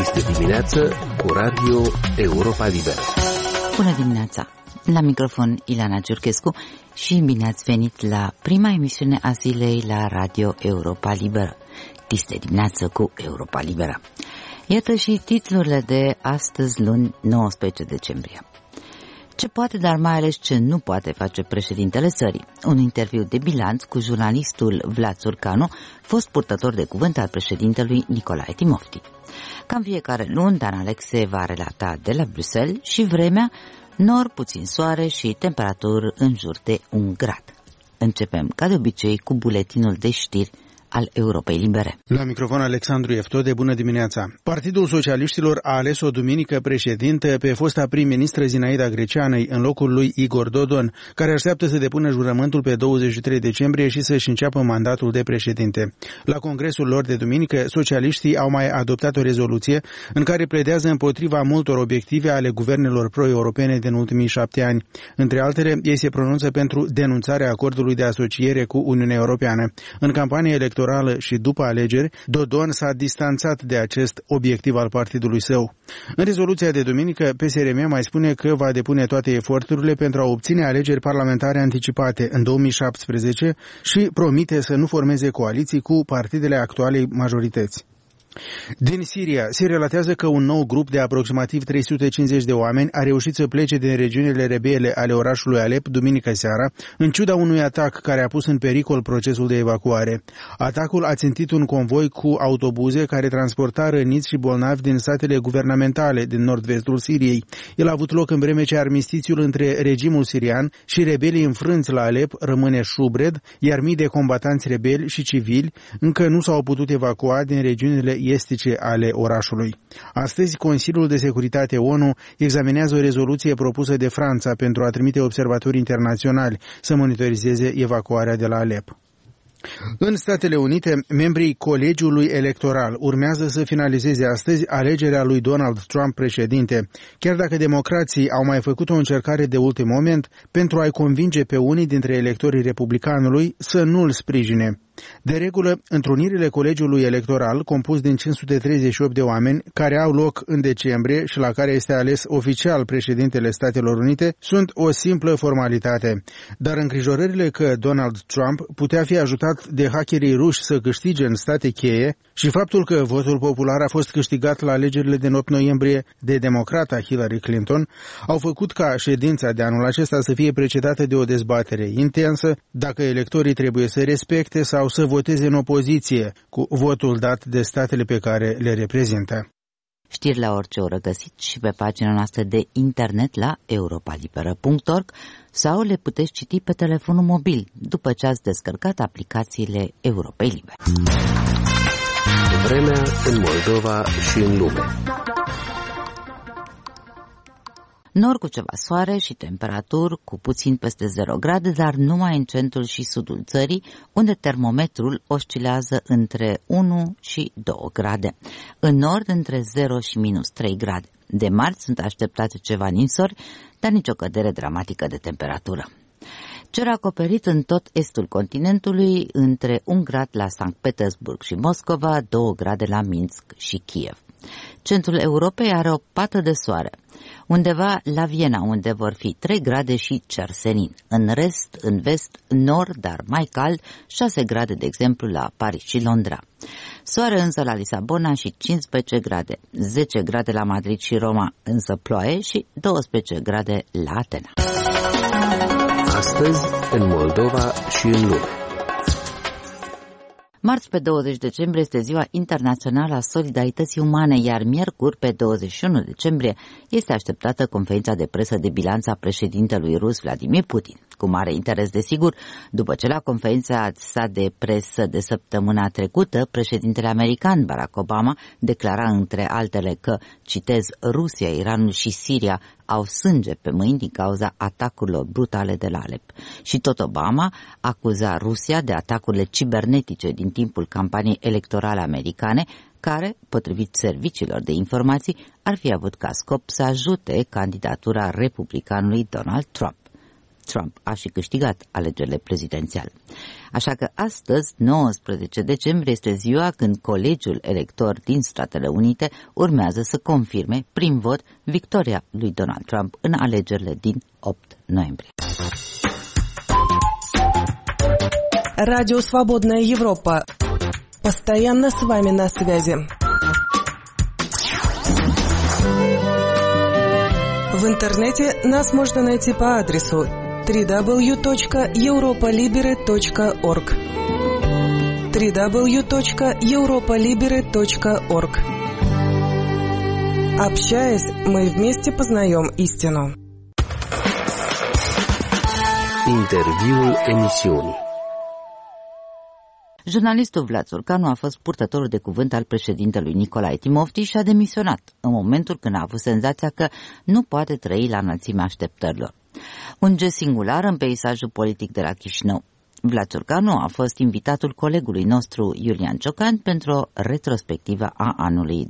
Este dimineață cu Radio Europa Liberă. Bună dimineața! La microfon Ileana Ciurchescu și bine ați venit la prima emisiune a zilei la Radio Europa Liberă. Este dimineață cu Europa Liberă. Iată și titlurile de astăzi, luni 19 decembrie. Ce poate, dar mai ales ce nu poate face președintele țării. Un interviu de bilanț cu jurnalistul Vlad Țurcanu, fost purtător de cuvânt al președintelui Nicolae Timofti. Cam fiecare luni, Dan Alexe va relata de la Bruxelles și vremea, nor, puțin soare și temperaturi în jur de 1 grad. Începem, ca de obicei, cu buletinul de știri al Europei Libere. La microfon Alexandru Eftode, bună dimineața. Partidul Socialiștilor a ales o duminică președinte pe fosta prim-ministră Zinaida Greceanăi în locul lui Igor Dodon, care așteaptă să depună jurământul pe 23 decembrie și să-și înceapă mandatul de președinte. La congresul lor de duminică, socialiștii au mai adoptat o rezoluție în care pledează împotriva multor obiective ale guvernelor pro-europene din ultimii 7 ani. Între altele, ei se pronunță pentru denunțarea acordului de asociere cu Uniunea Europeană. În campanie electorală și după alegeri, Dodon s-a distanțat de acest obiectiv al partidului său. În rezoluția de duminică, PSRM mai spune că va depune toate eforturile pentru a obține alegeri parlamentare anticipate în 2017 și promite să nu formeze coaliții cu partidele actualei majorități. Din Siria, se relatează că un nou grup de aproximativ 350 de oameni a reușit să plece din regiunile rebele ale orașului Alep duminică seara, în ciuda unui atac care a pus în pericol procesul de evacuare. Atacul a țintit un convoi cu autobuze care transporta răniți și bolnavi din satele guvernamentale din nord-vestul Siriei. El a avut loc în vreme ce armistițiul între regimul sirian și rebelii înfrânți la Alep rămâne șubred, iar mii de combatanți rebeli și civili încă nu s-au putut evacua din regiunile estice ale orașului. Astăzi, Consiliul de Securitate ONU examinează o rezoluție propusă de Franța pentru a trimite observatori internaționali să monitorizeze evacuarea de la Alep. În Statele Unite, membrii Colegiului Electoral urmează să finalizeze astăzi alegerea lui Donald Trump președinte, chiar dacă democrații au mai făcut o încercare de ultim moment pentru a-i convinge pe unii dintre electorii republicanului să nu îl sprijine. De regulă, întrunirile Colegiului Electoral, compus din 538 de oameni, care au loc în decembrie și la care este ales oficial președintele Statelor Unite, sunt o simplă formalitate. Dar îngrijorările că Donald Trump putea fi ajutat de hackerii ruși să câștige în state cheie și faptul că votul popular a fost câștigat la alegerile din 8 noiembrie de democrata Hillary Clinton, au făcut ca ședința de anul acesta să fie precedată de o dezbatere intensă dacă electorii trebuie să respecte sau să voteze în opoziție cu votul dat de statele pe care le reprezintă. Știri la orice oră găsiți și pe pagina noastră de internet la europalibera.org sau le puteți citi pe telefonul mobil după ce ați descărcat aplicațiile Europei Libere. Vremea în Moldova și în lume. Nor cu ceva soare și temperaturi cu puțin peste 0 grade, dar numai în centrul și sudul țării, unde termometrul oscilează între 1 și 2 grade. În nord între 0 și minus 3 grade. De marți sunt așteptate ceva ninsori, dar nicio cădere dramatică de temperatură. Cer acoperit în tot estul continentului, între 1 grad la Sankt Petersburg și Moscova, 2 grade la Minsk și Kiev. Centrul Europei are o pată de soare. Undeva la Viena, unde vor fi 3 grade și cer senin. În rest, în vest, în nord, dar mai cald, 6 grade, de exemplu, la Paris și Londra. Soare însă la Lisabona și 15 grade, 10 grade la Madrid și Roma, însă ploaie și 12 grade la Atena. Astăzi, în Moldova și în lume. Marți, pe 20 decembrie, este Ziua Internațională a Solidarității Umane, iar miercuri, pe 21 decembrie, este așteptată conferința de presă de bilanț a președintelui rus Vladimir Putin. Cu mare interes, desigur, după ce la conferința sa de presă de săptămâna trecută, președintele american Barack Obama declara între altele că, citez, Rusia, Iranul și Siria au sânge pe mâini din cauza atacurilor brutale de la Alep. Și tot Obama acuza Rusia de atacurile cibernetice din timpul campaniei electorale americane, care, potrivit serviciilor de informații, ar fi avut ca scop să ajute candidatura republicanului Donald Trump. Trump a și câștigat alegerile prezidențiale. Așa că astăzi, 19 decembrie, este ziua când Colegiul Elector din Statele Unite urmează să confirme prin vot victoria lui Donald Trump în alegerile din 8 noiembrie. Радио «Свободная Европа». Постоянно с вами на связи. В интернете нас можно найти по адресу www.europolibere.org www.europolibere.org. Общаясь, мы вместе познаем истину. Interviul emisiunii. Jurnalistul Vlad Țurcanu a fost purtătorul de cuvânt al președintelui Nicolae Timofti și a demisionat în momentul când a avut senzația că nu poate trăi la înălțimea așteptărilor. Un gest singular în peisajul politic de la Chișinău. Vlad Țurcanu a fost invitatul colegului nostru Iulian Ciocan pentru o retrospectivă a anului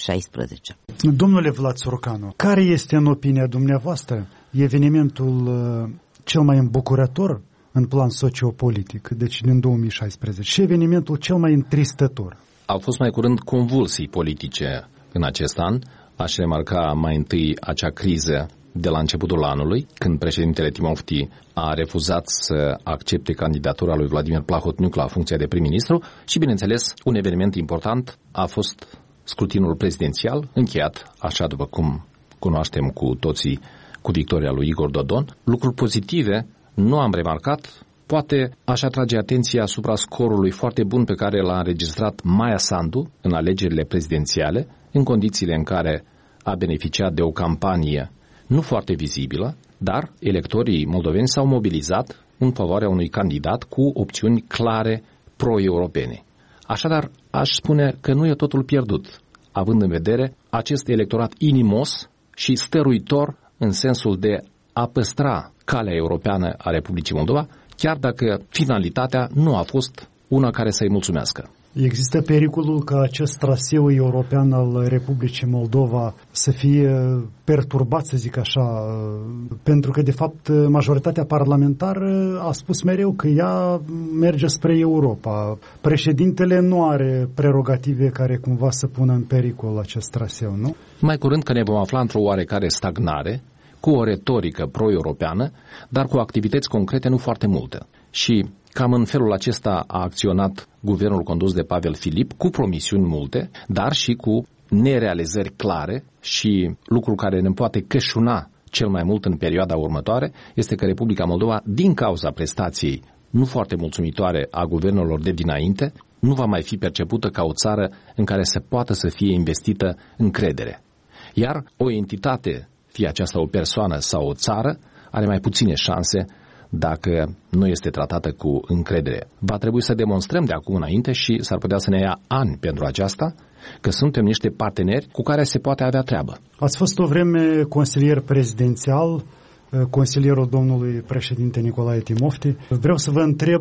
2016. Domnule Vlad Țurcanu, care este în opinia dumneavoastră evenimentul cel mai îmbucurător în plan sociopolitic, deci din 2016, și evenimentul cel mai întristător? Au fost mai curând convulsii politice în acest an. Aș remarca mai întâi acea criză de la începutul anului, când președintele Timofti a refuzat să accepte candidatura lui Vladimir Plahotniuc la funcția de prim-ministru și, bineînțeles, un eveniment important a fost scrutinul prezidențial, încheiat, așa după cum cunoaștem cu toții, cu victoria lui Igor Dodon. Lucruri pozitive nu am remarcat. Poate aș atrage atenția asupra scorului foarte bun pe care l-a înregistrat Maia Sandu în alegerile prezidențiale, în condițiile în care a beneficiat de o campanie nu foarte vizibilă, dar electorii moldoveni s-au mobilizat în favoarea unui candidat cu opțiuni clare pro-europene. Așadar, aș spune că nu e totul pierdut, având în vedere acest electorat inimos și stăruitor în sensul de a păstra calea europeană a Republicii Moldova, chiar dacă finalitatea nu a fost una care să-i mulțumească. Există pericolul ca acest traseu european al Republicii Moldova să fie perturbat, să zic așa, pentru că, de fapt, majoritatea parlamentară a spus mereu că ea merge spre Europa. Președintele nu are prerogative care cumva să pună în pericol acest traseu, nu? Mai curând că ne vom afla într-o oarecare stagnare, cu o retorică pro-europeană, dar cu activități concrete nu foarte multe. Și cam în felul acesta a acționat guvernul condus de Pavel Filip, cu promisiuni multe, dar și cu nerealizări clare, și lucrul care ne poate cășuna cel mai mult în perioada următoare este că Republica Moldova, din cauza prestației nu foarte mulțumitoare a guvernelor de dinainte, nu va mai fi percepută ca o țară în care se poată să fie investită încredere. Iar o entitate, fie aceasta o persoană sau o țară, are mai puține șanse dacă nu este tratată cu încredere. Va trebui să demonstrăm de acum înainte, și s-ar putea să ne ia ani pentru aceasta, că suntem niște parteneri cu care se poate avea treabă. Ați fost o vreme consilier prezidențial, consilierul domnului președinte Nicolae Timofti. Vreau să vă întreb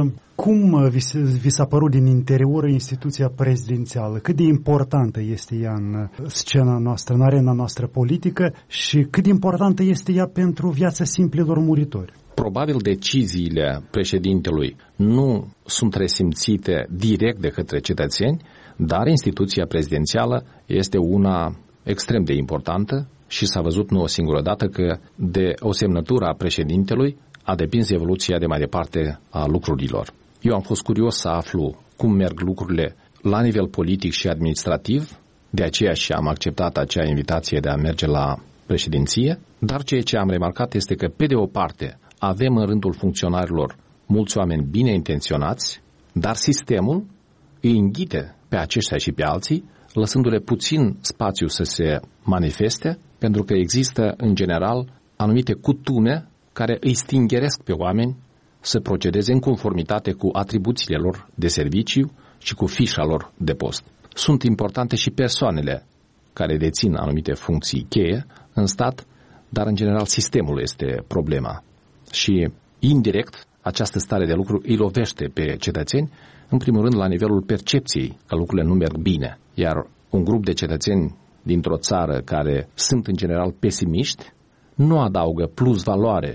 cum vi s-a părut din interior instituția prezidențială, cât de importantă este ea în scena noastră, în arena noastră politică, și cât de importantă este ea pentru viața simplilor muritori. Probabil deciziile președintelui nu sunt resimțite direct de către cetățeni, dar instituția prezidențială este una extrem de importantă și s-a văzut nu o singură dată că de o semnătură a președintelui a depins evoluția de mai departe a lucrurilor. Eu am fost curios să aflu cum merg lucrurile la nivel politic și administrativ, de aceea și am acceptat acea invitație de a merge la președinție, dar ceea ce am remarcat este că, pe de o parte, avem în rândul funcționarilor mulți oameni bine intenționați, dar sistemul îi înghite pe aceștia și pe alții, lăsându-le puțin spațiu să se manifeste, pentru că există, în general, anumite cutume care îi stingeresc pe oameni să procedeze în conformitate cu atribuțiile lor de serviciu și cu fișa lor de post. Sunt importante și persoanele care dețin anumite funcții cheie în stat, dar, în general, sistemul este problema. Și, indirect, această stare de lucru îi lovește pe cetățeni, în primul rând la nivelul percepției că lucrurile nu merg bine. Iar un grup de cetățeni dintr-o țară care sunt în general pesimiști nu adaugă plus valoare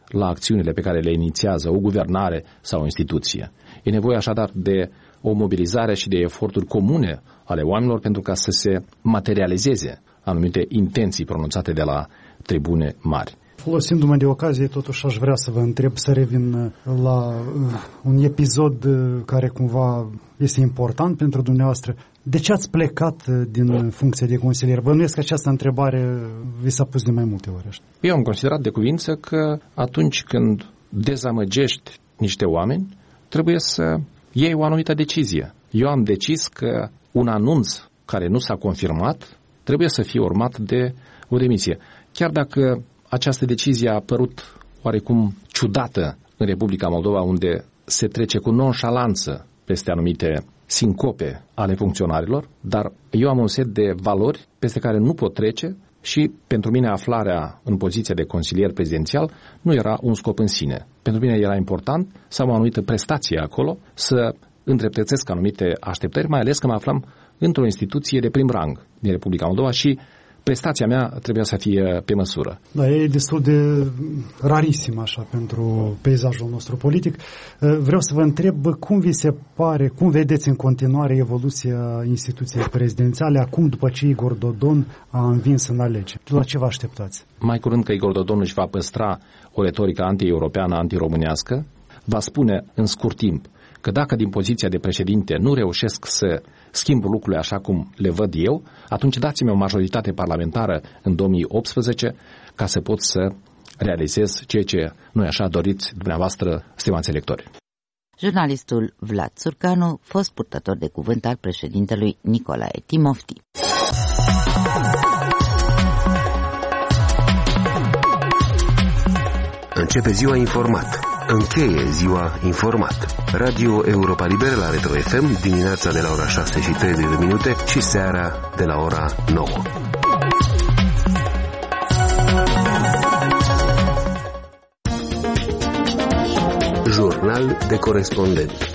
la acțiunile pe care le inițiază o guvernare sau o instituție. E nevoie așadar de o mobilizare și de eforturi comune ale oamenilor pentru ca să se materializeze anumite intenții pronunțate de la tribune mari. Folosindu-mă de ocazie, totuși aș vrea să vă întreb, să revin la un episod care cumva este important pentru dumneavoastră. De ce ați plecat din funcția de consilier? Bănuiesc că această întrebare vi s-a pus de mai multe ori. Eu am considerat de cuvință că atunci când dezamăgești niște oameni, trebuie să iei o anumită decizie. Eu am decis că un anunț care nu s-a confirmat trebuie să fie urmat de o demisie. Chiar dacă această decizie a părut oarecum ciudată în Republica Moldova, unde se trece cu nonșalanță peste anumite sincope ale funcționarilor, dar eu am un set de valori peste care nu pot trece și pentru mine aflarea în poziția de consilier prezidențial nu era un scop în sine. Pentru mine era important să am o anumită prestație acolo, să îndreptățesc anumite așteptări, mai ales că mă aflam într-o instituție de prim rang din Republica Moldova și prestația mea trebuia să fie pe măsură. Da, e destul de rarisim așa pentru peisajul nostru politic. Vreau să vă întreb cum vi se pare, cum vedeți în continuare evoluția instituției prezidențiale acum după ce Igor Dodon a învins în alegeri? La ce vă așteptați? Mai curând că Igor Dodon își va păstra o retorică anti-europeană, anti-românească, va spune în scurt timp că dacă din poziția de președinte nu reușesc să schimb lucrurile așa cum le văd eu, atunci dați-mi o majoritate parlamentară în 2018 ca să pot să realizez ceea ce nu așa doriți dumneavoastră, stimați electori. Jurnalistul Vlad Țurcanu, fost purtător de cuvânt al președintelui Nicolae Timofti. Începe ziua informat. Încheie ziua informat. Radio Europa Liberă la Retro FM, dimineața de la ora 6:30 și seara de la ora 9. Jurnal de corespondent.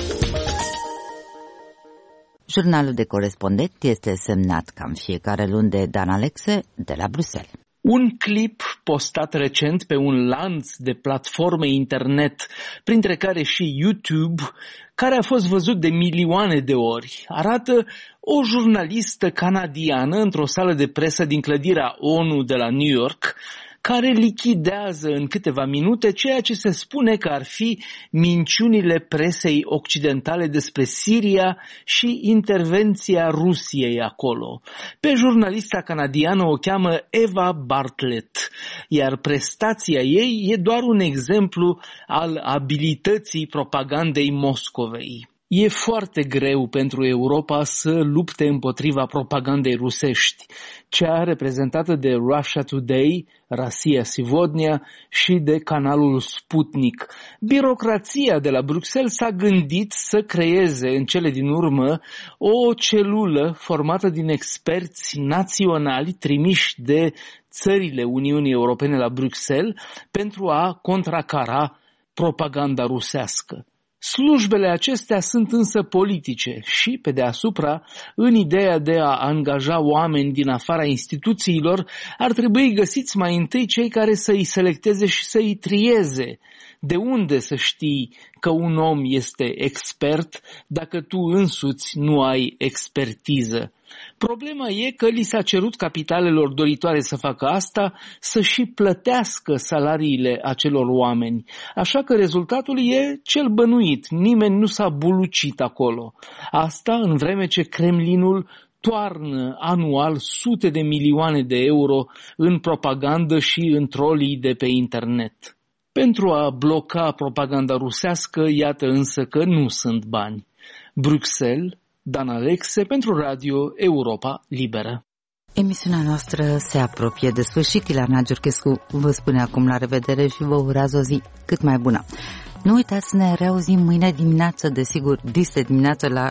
Jurnalul de corespondent este semnat cam fiecare luni de Dan Alexe de la Bruxelles. Un clip postat recent pe un lanț de platforme internet, printre care și YouTube, care a fost văzut de milioane de ori, arată o jurnalistă canadiană într-o sală de presă din clădirea ONU de la New York, care lichidează în câteva minute ceea ce se spune că ar fi minciunile presei occidentale despre Siria și intervenția Rusiei acolo. Pe jurnalista canadiană o cheamă Eva Bartlett, iar prestația ei e doar un exemplu al abilității propagandei Moscovei. E foarte greu pentru Europa să lupte împotriva propagandei rusești, cea reprezentată de Russia Today, Rossiya Sivodnia și de canalul Sputnik. Birocrația de la Bruxelles s-a gândit să creeze în cele din urmă o celulă formată din experți naționali trimiși de țările Uniunii Europene la Bruxelles pentru a contracara propaganda rusească. Slujbele acestea sunt însă politice și, pe deasupra, în ideea de a angaja oameni din afara instituțiilor, ar trebui găsiți mai întâi cei care să îi selecteze și să îi trieze. De unde să știi că un om este expert dacă tu însuți nu ai expertiză? Problema e că li s-a cerut capitalelor doritoare să facă asta să și plătească salariile acelor oameni. Așa că rezultatul e cel bănuit, nimeni nu s-a bulucit acolo. Asta în vreme ce Kremlinul toarnă anual sute de milioane de euro în propagandă și în trolii de pe internet. Pentru a bloca propaganda rusească, iată însă că nu sunt bani. Bruxelles, Dan Alexe pentru Radio Europa Liberă. Emisiunea noastră se apropie de sfârșit. Ileana Giurchescu vă spune acum la revedere și vă urează o zi cât mai bună. Nu uitați să ne reauzim mâine dimineață, desigur, dis de dimineață la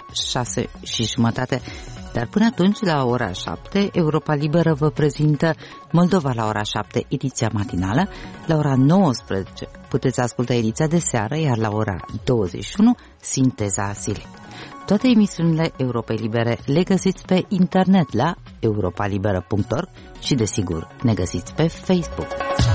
6:30. Dar până atunci, la ora 7, Europa Liberă vă prezintă Moldova la ora 7, ediția matinală. La ora 19 puteți asculta ediția de seară, iar la ora 21, sinteza zilei. Toate emisiunile Europei Libere le găsiți pe internet la europalibera.org și, desigur, ne găsiți pe Facebook.